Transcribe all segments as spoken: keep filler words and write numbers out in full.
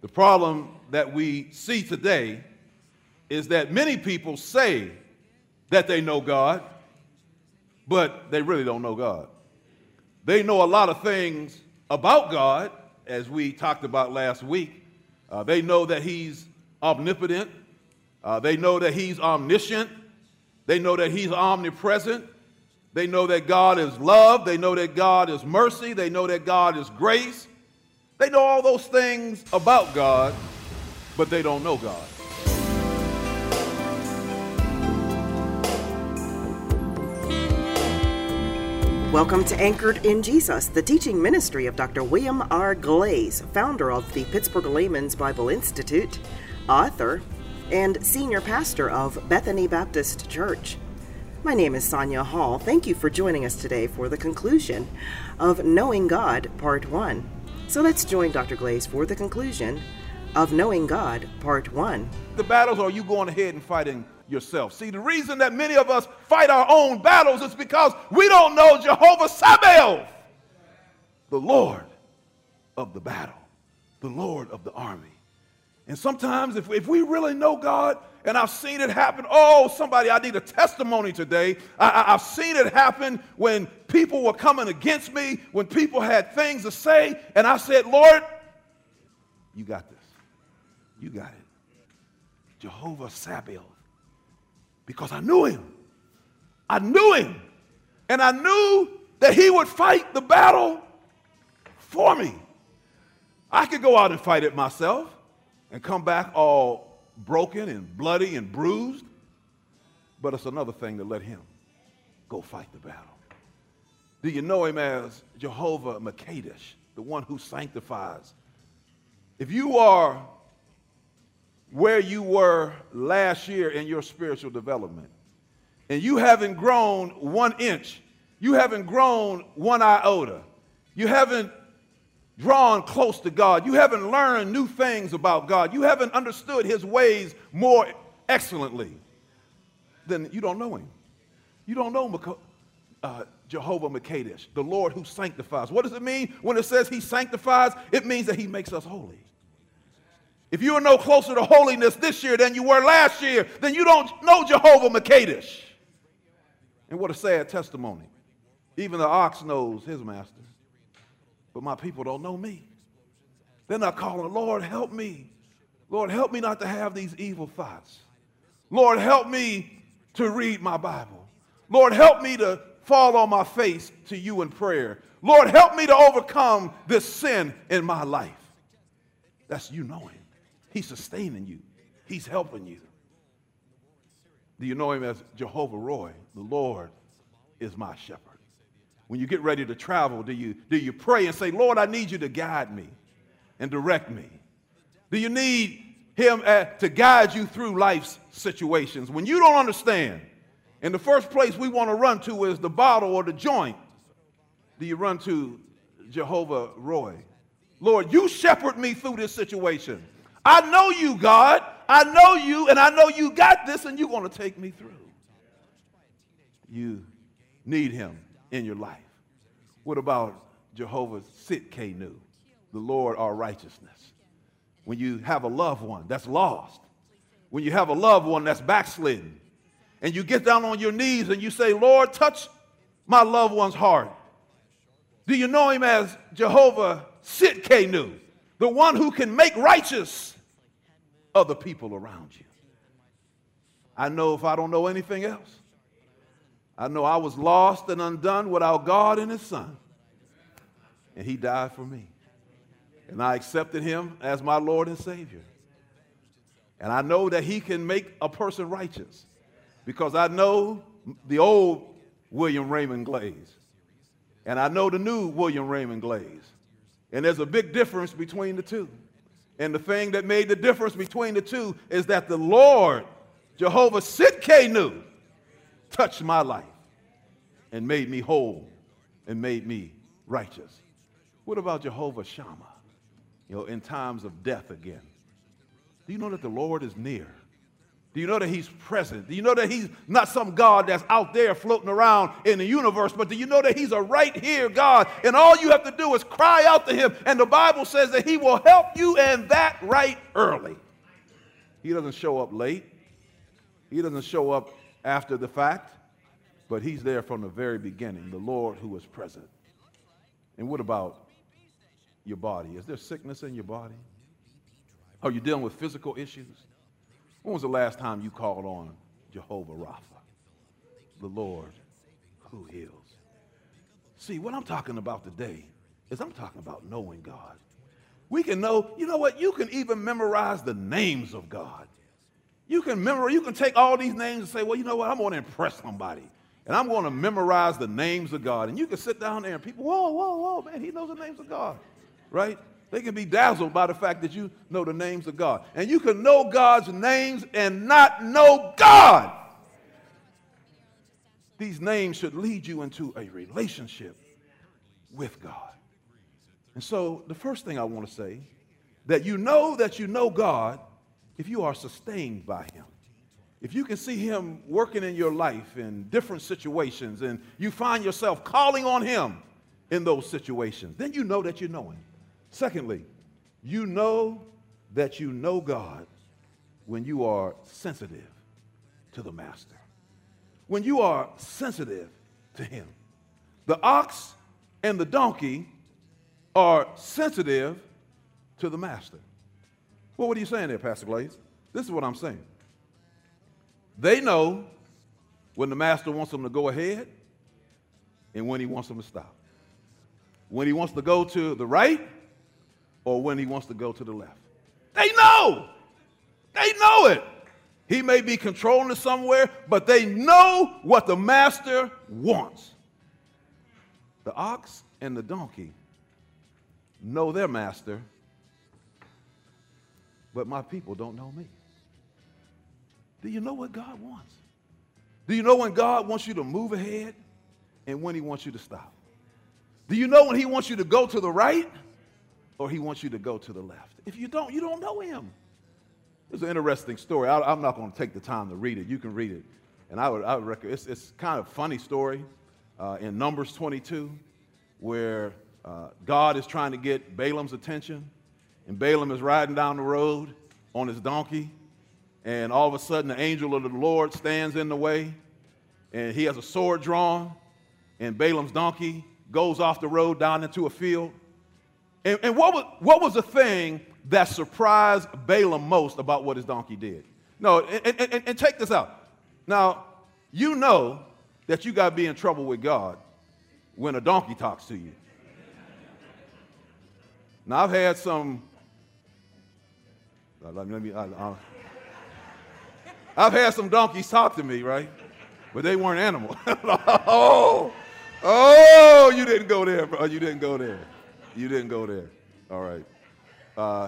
The problem that we see today is that many people say that they know God, but they really don't know God. They know a lot of things about God, as we talked about last week. Uh, they know that he's omnipotent. Uh, they know that he's omniscient. They know that he's omnipresent. They know that God is love. They know that God is mercy. They know that God is grace. They know all those things about God, but they don't know God. Welcome to Anchored in Jesus, the teaching ministry of Doctor William R. Glaze, founder of the Pittsburgh Layman's Bible Institute, author, and senior pastor of Bethany Baptist Church. My name is Sonia Hall. Thank you for joining us today for the conclusion of Knowing God, Part one. So let's join Doctor Glaze for the conclusion of Knowing God, Part one. The battles, or are you going ahead and fighting yourself? See, the reason that many of us fight our own battles is because we don't know Jehovah Sabaoth, the Lord of the battle, the Lord of the army. And sometimes if, if we really know God, and I've seen it happen, oh, somebody, I need a testimony today. I, I, I've seen it happen when people were coming against me, when people had things to say, and I said, Lord, you got this. You got it. Jehovah Sabaoth. Because I knew him. I knew him. And I knew that he would fight the battle for me. I could go out and fight it myself and come back all broken and bloody and bruised. But it's another thing to let him go fight the battle. Do you know him as Jehovah Makadesh, the one who sanctifies? If you are where you were last year in your spiritual development, and you haven't grown one inch, you haven't grown one iota, you haven't drawn close to God, you haven't learned new things about God, you haven't understood his ways more excellently, then you don't know him. You don't know uh, Jehovah Makadesh, the Lord who sanctifies. What does it mean when it says he sanctifies? It means that he makes us holy. If you are no closer to holiness this year than you were last year, then you don't know Jehovah Makadesh. And what a sad testimony. Even the ox knows his master, but my people don't know me. They're not calling, Lord, help me. Lord, help me not to have these evil thoughts. Lord, help me to read my Bible. Lord, help me to fall on my face to you in prayer. Lord, help me to overcome this sin in my life. That's you knowing. He's sustaining you. He's helping you. Do you know him as Jehovah Roy? The Lord is my shepherd. When you get ready to travel, do you, do you pray and say, Lord, I need you to guide me and direct me? Do you need him uh, to guide you through life's situations? When you don't understand, and the first place we want to run to is the bottle or the joint, do you run to Jehovah Roy? Lord, you shepherd me through this situation. I know you, God. I know you, and I know you got this, and you're going to take me through. You need him in your life. What about Jehovah Tsidkenu, the Lord our righteousness? When you have a loved one that's lost, when you have a loved one that's backslidden, and you get down on your knees and you say, Lord, touch my loved one's heart. Do you know him as Jehovah Tsidkenu, the one who can make righteous other people around you? I know if I don't know anything else, I know I was lost and undone without God and his son, and he died for me, and I accepted him as my Lord and Savior. And I know that he can make a person righteous because I know the old William Raymond Glaze, and I know the new William Raymond Glaze. And there's a big difference between the two. And the thing that made the difference between the two is that the Lord, Jehovah Tsidkenu, touched my life and made me whole and made me righteous. What about Jehovah Shammah? You know, in times of death again. Do you know that the Lord is near? Do you know that he's present? Do you know that he's not some God that's out there floating around in the universe, but do you know that he's a right here God? And all you have to do is cry out to him, and the Bible says that he will help you, and that right early. He doesn't show up late. He doesn't show up after the fact, but he's there from the very beginning, the Lord who is present. And what about your body? Is there sickness in your body? Are you dealing with physical issues? When was the last time you called on Jehovah Rapha, the Lord who heals? See, what I'm talking about today is I'm talking about knowing God. We can know, you know what, you can even memorize the names of God. You can memorize, you can take all these names and say, well, you know what, I'm going to impress somebody. And I'm going to memorize the names of God. And you can sit down there and people, whoa, whoa, whoa, man, he knows the names of God, right? They can be dazzled by the fact that you know the names of God. And you can know God's names and not know God. These names should lead you into a relationship with God. And so the first thing I want to say, that you know that you know God if you are sustained by him. If you can see him working in your life in different situations and you find yourself calling on him in those situations, then you know that you know him. Secondly, you know that you know God when you are sensitive to the master. When you are sensitive to him. The ox and the donkey are sensitive to the master. Well, what are you saying there, Pastor Glaze? This is what I'm saying. They know when the master wants them to go ahead and when he wants them to stop. When he wants to go to the right or when he wants to go to the left. They know. They know it. He may be controlling it somewhere, but they know what the master wants. The ox and the donkey know their master, but my people don't know me. Do you know what God wants? Do you know when God wants you to move ahead and when he wants you to stop? Do you know when he wants you to go to the right or he wants you to go to the left? If you don't, you don't know him. It's an interesting story. I, I'm not going to take the time to read it. You can read it. And I would, I would recommend, it's, it's kind of a funny story uh, in Numbers twenty-two where uh, God is trying to get Balaam's attention. And Balaam is riding down the road on his donkey. And all of a sudden, the angel of the Lord stands in the way. And he has a sword drawn. And Balaam's donkey goes off the road down into a field. And, and what was, what was the thing that surprised Balaam most about what his donkey did? No, and, and, and take this out. Now, you know that you got to be in trouble with God when a donkey talks to you. Now, I've had some, let me, I, I, I've had some donkeys talk to me, right? But they weren't animals. oh, oh, you didn't go there, bro. You didn't go there. You didn't go there. All right. Uh,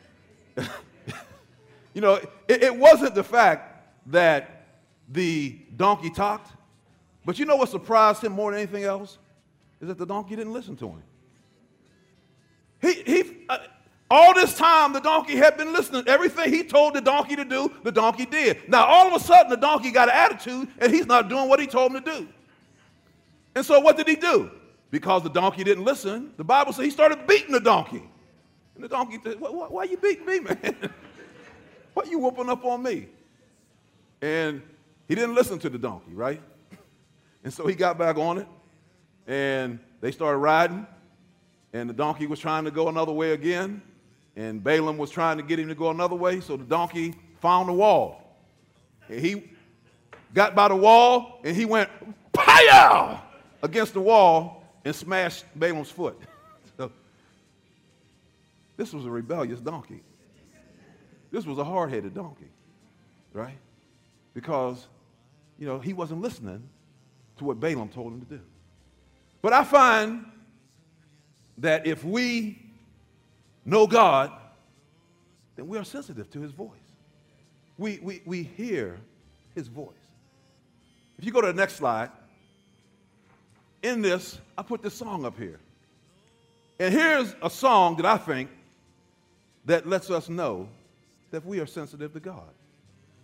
you know, it, it wasn't the fact that the donkey talked, but you know what surprised him more than anything else? Is that the donkey didn't listen to him. He, he, uh, all this time, the donkey had been listening. Everything he told the donkey to do, the donkey did. Now, all of a sudden, the donkey got an attitude, and he's not doing what he told him to do. And so what did he do? Because the donkey didn't listen, the Bible says he started beating the donkey. And the donkey said, why, why, why are you beating me, man? Why are you whooping up on me? And he didn't listen to the donkey, right? And so he got back on it, and they started riding, and the donkey was trying to go another way again, and Balaam was trying to get him to go another way, so the donkey found the wall. And he got by the wall, and he went, pow! Against the wall and smashed Balaam's foot. So, this was a rebellious donkey. This was a hard-headed donkey, right? Because, you know, he wasn't listening to what Balaam told him to do. But I find that if we know God, then we are sensitive to his voice. We, we, we hear his voice. If you go to the next slide, in this, I put this song up here. And here's a song that I think that lets us know that we are sensitive to God.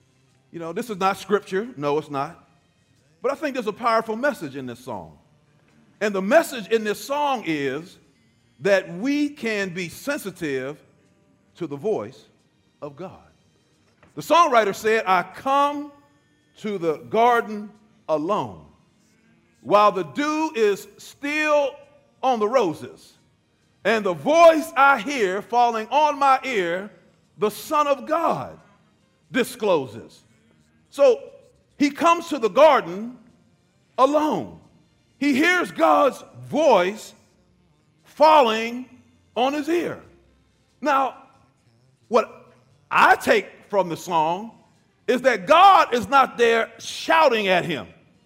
You know, this is not scripture. No, it's not. But I think there's a powerful message in this song. And the message in this song is that we can be sensitive to the voice of God. The songwriter said, I come to the garden alone, while the dew is still on the roses, and the voice I hear falling on my ear, the Son of God discloses. So he comes to the garden alone. He hears God's voice falling on his ear. Now, what I take from the song is that God is not there shouting at him,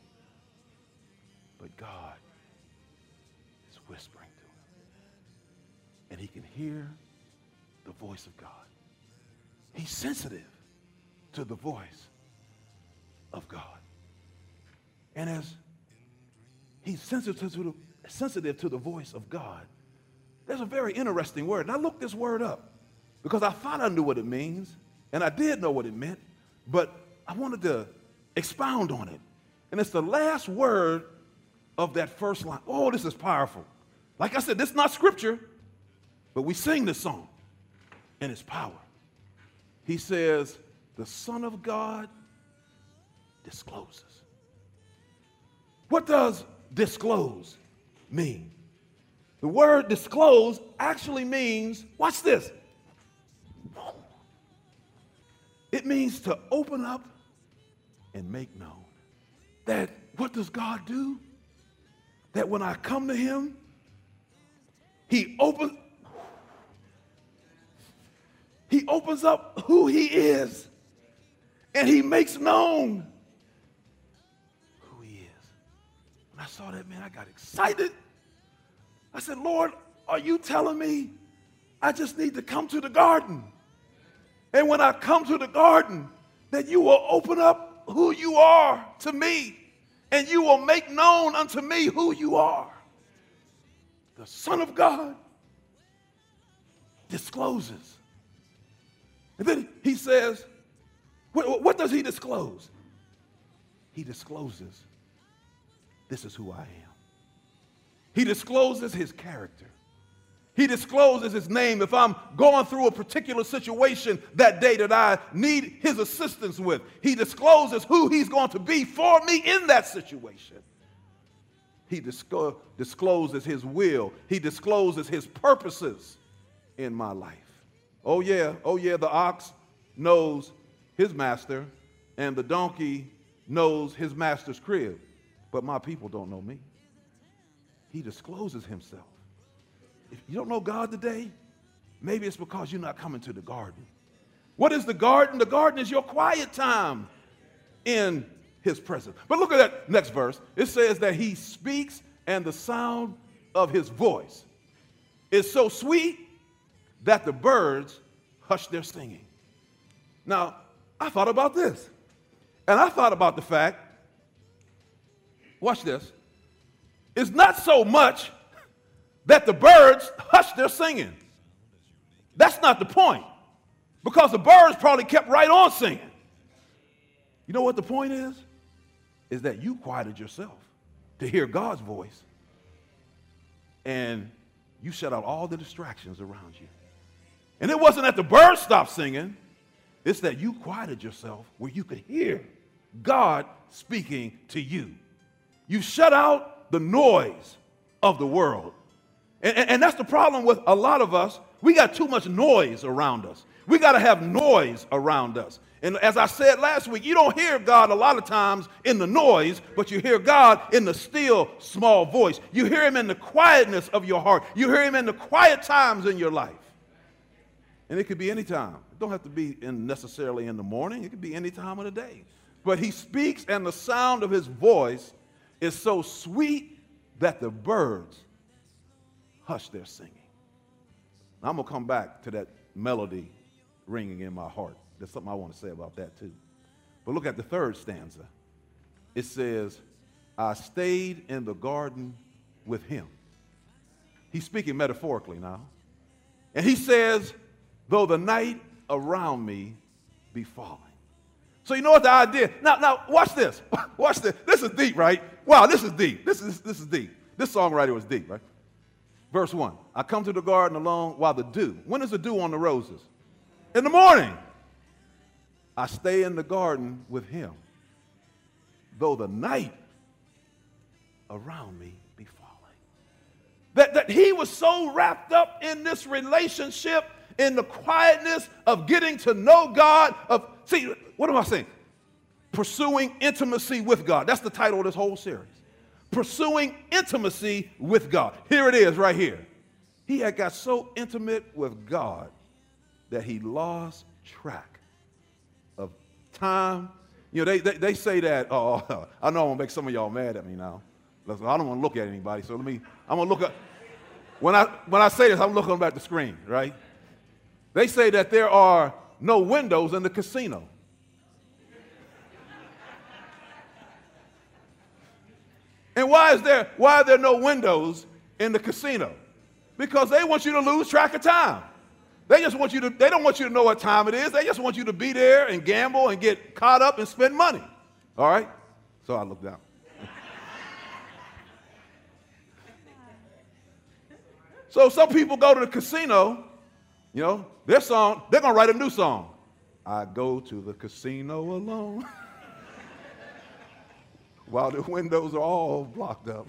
but God is whispering to him. And he can hear the voice of God. He's sensitive to the voice of God. And as he's sensitive to the, sensitive to the voice of God, there's a very interesting word. And I looked this word up because I thought I knew what it means, and I did know what it meant, but I wanted to expound on it. And it's the last word of that first line. Oh, this is powerful. Like I said, this is not scripture, but we sing this song, and it's power. He says, the Son of God discloses. What does disclose mean? The word disclose actually means, watch this. It means to open up and make known. That what does God do? That when I come to him, he opens, he opens up who he is, and he makes known who he is. When I saw that, man, I got excited. I said, Lord, are you telling me I just need to come to the garden? And when I come to the garden, that you will open up who you are to me, and you will make known unto me who you are. The Son of God discloses. And then he says, what, what does he disclose? He discloses, this is who I am. He discloses his character. He discloses his name. If I'm going through a particular situation that day that I need his assistance with, he discloses who he's going to be for me in that situation. He disco- discloses his will. He discloses his purposes in my life. Oh yeah, oh yeah, the ox knows his master, and the donkey knows his master's crib, but my people don't know me. He discloses himself. If you don't know God today, maybe it's because you're not coming to the garden. What is the garden? The garden is your quiet time in his presence. But look at that next verse. It says that he speaks, and the sound of his voice is so sweet that the birds hush their singing. Now, I thought about this, and I thought about the fact, watch this, it's not so much that the birds hush their singing. That's not the point, because the birds probably kept right on singing. You know what the point is? Is that you quieted yourself to hear God's voice, and you shut out all the distractions around you. And it wasn't that the birds stopped singing, it's that you quieted yourself where you could hear God speaking to you. You shut out the noise of the world. And, and, and that's the problem with a lot of us. We got too much noise around us. We got to have noise around us. And as I said last week, you don't hear God a lot of times in the noise, but you hear God in the still, small voice. You hear him in the quietness of your heart. You hear him in the quiet times in your life. And it could be any time. It don't have to be in necessarily in the morning. It could be any time of the day. But he speaks, and the sound of his voice is so sweet that the birds hush their singing. Now, I'm going to come back to that melody ringing in my heart. There's something I want to say about that too. But look at the third stanza. It says, I stayed in the garden with him. He's speaking metaphorically now. And he says, though the night around me be falling. So you know what the idea? Now, now watch this. Watch this. This is deep, right? Wow, this is deep. This is this is deep. This songwriter was deep, right? Verse one. I come to the garden alone while the dew. When is the dew on the roses? In the morning. I stay in the garden with him, though the night around me be falling. That, that he was so wrapped up in this relationship, in the quietness of getting to know God, of, see, what am I saying? Pursuing intimacy with God. That's the title of this whole series. Pursuing intimacy with God. Here it is right here. He had got so intimate with God that he lost track of time. You know, they, they, they say that, oh, I know I'm going to make some of y'all mad at me now. Listen, I don't want to look at anybody, so let me, I'm going to look at, when I, when I say this, I'm looking at the screen, right? They say that there are no windows in the casino. And why is there, why are there no windows in the casino? Because they want you to lose track of time. They just want you to, they don't want you to know what time it is. They just want you to be there and gamble and get caught up and spend money. All right? So I looked down. So some people go to the casino, you know, their song, they're going to write a new song. I go to the casino alone while the windows are all blocked up.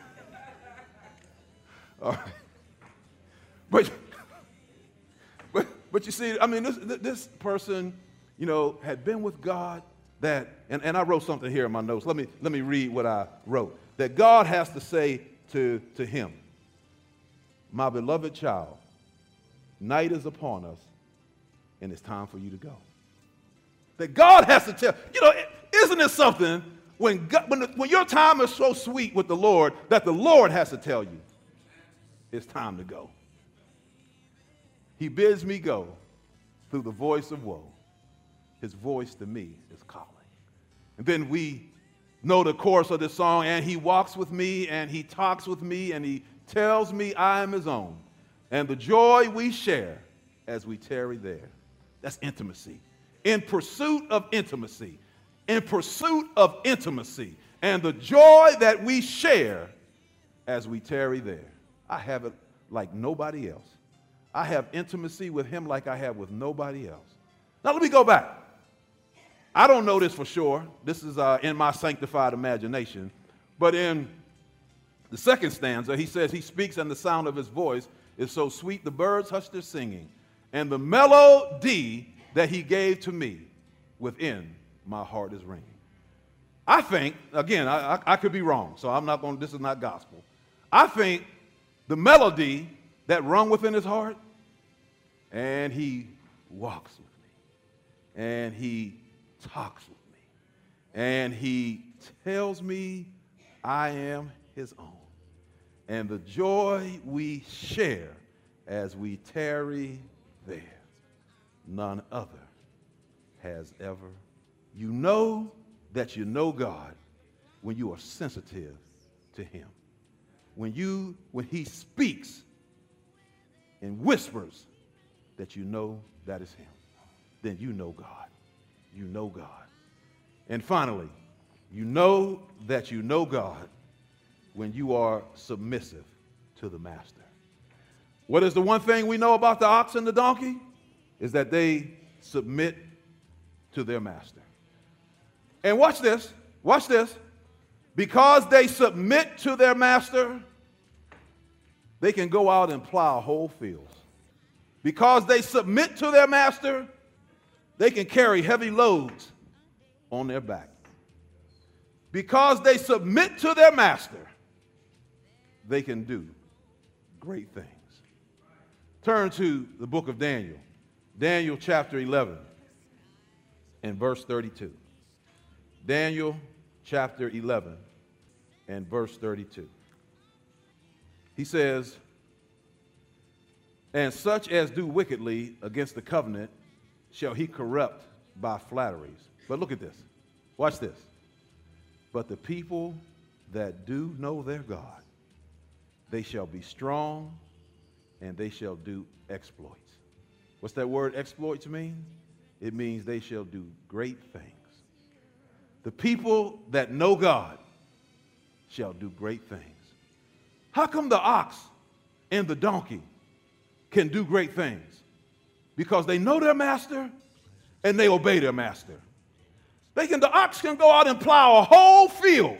All right. But, but, but you see, I mean, this, this person, you know, had been with God that, and, and I wrote something here in my notes. Let me, let me read what I wrote. That God has to say to, to him, my beloved child, night is upon us, and it's time for you to go. That God has to tell, you know, isn't it something when, God, when, the, when your time is so sweet with the Lord that the Lord has to tell you, it's time to go. He bids me go through the voice of woe. His voice to me is calling. And then we know the chorus of this song, and he walks with me, and he talks with me, and he tells me I am his own. And the joy we share as we tarry there. That's intimacy. In pursuit of intimacy. In pursuit of intimacy. And the joy that we share as we tarry there. I have it like nobody else. I have intimacy with him like I have with nobody else. Now let me go back. I don't know this for sure. This is uh, in my sanctified imagination. But in the second stanza, he says, he speaks and the sound of his voice is so sweet the birds hush their singing. And the melody that he gave to me within my heart is ringing. I think, again, I, I, I could be wrong, so I'm not going, this is not gospel. I think the melody that rung within his heart, and he walks with me, and he talks with me, and he tells me I am his own. And the joy we share as we tarry there, none other has ever. You know that you know God when you are sensitive to him. When you, when he speaks and whispers that you know that is him, then you know God. You know God. And finally, you know that you know God when you are submissive to the master. What is the one thing we know about the ox and the donkey? Is that they submit to their master. And watch this, watch this. Because they submit to their master, they can go out and plow whole fields. Because they submit to their master, they can carry heavy loads on their back. Because they submit to their master, they can do great things. Turn to the book of Daniel, Daniel chapter eleven and verse thirty-two. Daniel chapter eleven and verse thirty-two. He says, and such as do wickedly against the covenant shall he corrupt by flatteries. But look at this. Watch this. But the people that do know their God, they shall be strong and they shall do exploits. What's that word exploits mean? It means they shall do great things. the people that know God shall do great things. How come the ox and the donkey can do great things? Because they know their master and they obey their master. They can, the ox can go out and plow a whole field.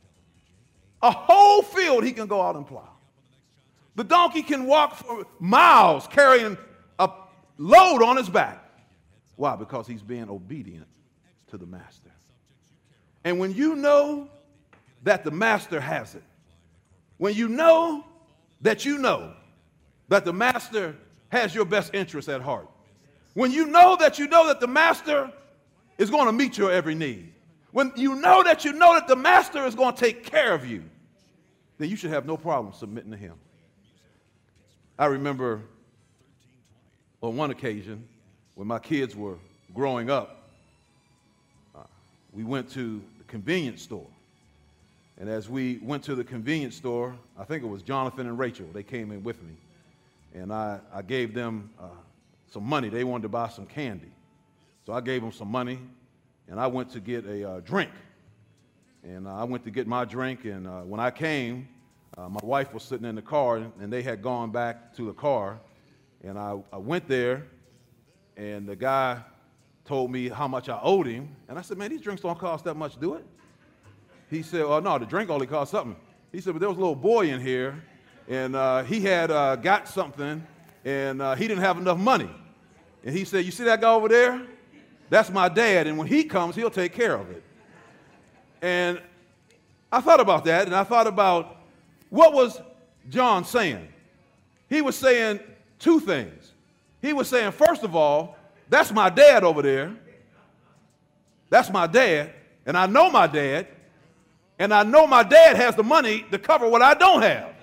A whole field he can go out and plow. The donkey can walk for miles carrying a load on his back. Why? Because he's being obedient to the master. And when you know that the master has it, when you know that you know that the master has your best interest at heart, when you know that you know that the master is going to meet your every need, when you know that you know that the master is going to take care of you, then you should have no problem submitting to him. I remember on one occasion when my kids were growing up, uh, we went to the convenience store. And as we went to the convenience store, I think it was Jonathan and Rachel, they came in with me. And I, I gave them uh, some money. They wanted to buy some candy. So I gave them some money, and I went to get a uh, drink. And uh, I went to get my drink, and uh, when I came, uh, my wife was sitting in the car, and they had gone back to the car. And I, I went there, and the guy told me how much I owed him. And I said, man, these drinks don't cost that much, do it? He said, oh, no, the drink only cost something. He said, but there was a little boy in here, and uh, he had uh, got something, and uh, he didn't have enough money. And he said, you see that guy over there? That's my dad, and when he comes, he'll take care of it. And I thought about that, and I thought about what was John saying? He was saying two things. He was saying, first of all, that's my dad over there. That's my dad, and I know my dad, and I know my dad has the money to cover what I don't have.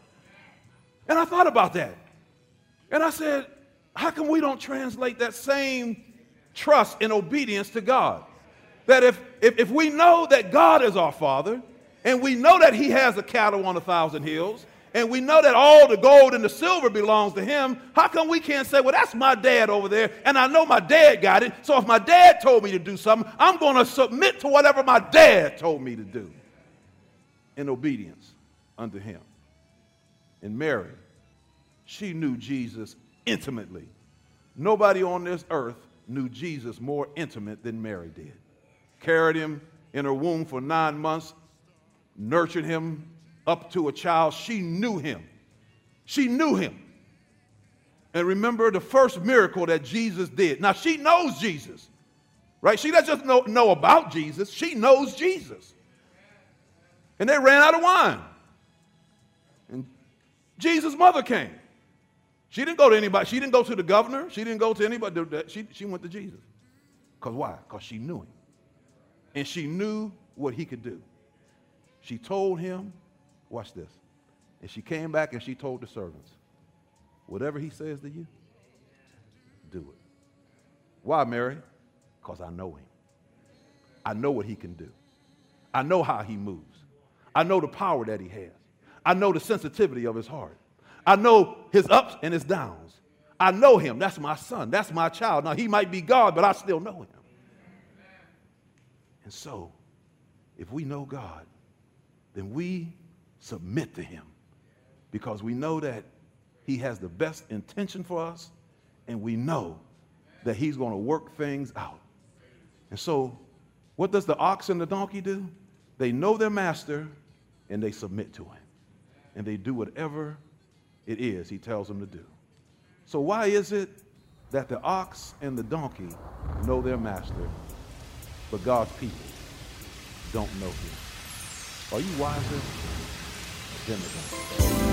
And I thought about that. And I said, how come we don't translate that same trust and obedience to God? That if, if, if we know that God is our Father, and we know that he has the cattle on a thousand hills, and we know that all the gold and the silver belongs to him, how come we can't say, well, that's my dad over there, and I know my dad got it, so if my dad told me to do something, I'm going to submit to whatever my dad told me to do in obedience unto him. And Mary, she knew Jesus intimately. Nobody on this earth knew Jesus more intimate than Mary did. Carried him in her womb for nine months, nurtured him up to a child. She knew him. She knew him. And remember the first miracle that Jesus did. Now, she knows Jesus, right? She doesn't just know, know about Jesus. She knows Jesus. And they ran out of wine. And Jesus' mother came. She didn't go to anybody. She didn't go to the governor. She didn't go to anybody. She, she went to Jesus. Because why? Because she knew him. And she knew what he could do. She told him, watch this. And she came back and she told the servants, whatever he says to you, do it. Why, Mary? Because I know him. I know what he can do. I know how he moves. I know the power that he has. I know the sensitivity of his heart. I know his ups and his downs. I know him. That's my son. That's my child. Now, he might be God, but I still know him. And so, if we know God, then we submit to him because we know that he has the best intention for us, and we know that he's going to work things out. And so, what does the ox and the donkey do? They know their master, and they submit to him. And they do whatever it is he tells them to do. So why is it that the ox and the donkey know their master, but God's people don't know him? Are you wiser than the donkey?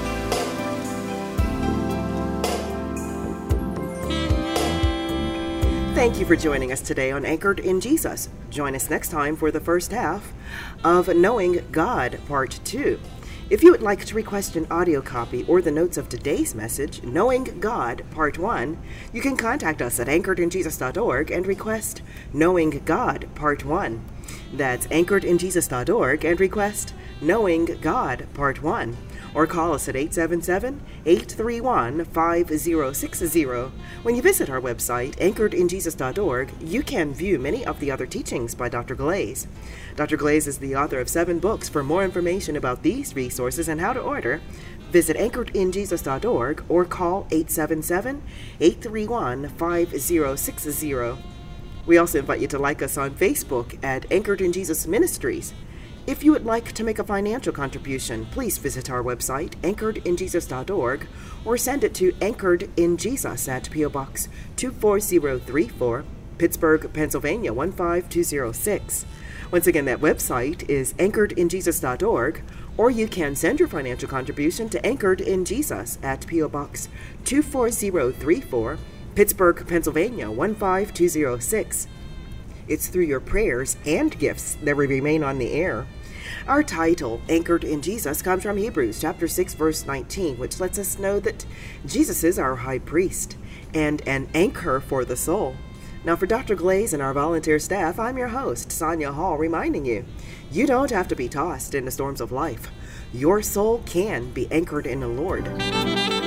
Thank you for joining us today on Anchored in Jesus. Join us next time for the first half of Knowing God, Part two. If you would like to request an audio copy or the notes of today's message, Knowing God, Part one, you can contact us at anchored in jesus dot org and request Knowing God, Part one. That's anchored in jesus dot org and request Knowing God, Part one. or call us at eight seven seven, eight three one, five zero six zero. When you visit our website, anchored in jesus dot org, you can view many of the other teachings by Doctor Glaze. Doctor Glaze is the author of seven books. For more information about these resources and how to order, visit anchored in jesus dot org or call eight seven seven, eight three one, five zero six zero. We also invite you to like us on Facebook at Anchored in Jesus Ministries. If you would like to make a financial contribution, please visit our website, anchored in jesus dot org, or send it to Anchored in Jesus at P O Box two four zero three four, Pittsburgh, Pennsylvania one five two zero six. Once again, that website is anchored in jesus dot org, or you can send your financial contribution to Anchored in Jesus at P O Box two four zero three four, Pittsburgh, Pennsylvania one five two zero six. It's through your prayers and gifts that we remain on the air. Our title, Anchored in Jesus, comes from Hebrews chapter six, verse nineteen, which lets us know that Jesus is our high priest and an anchor for the soul. Now, for Doctor Glaze and our volunteer staff, I'm your host, Sonia Hall, reminding you, you don't have to be tossed in the storms of life. Your soul can be anchored in the Lord.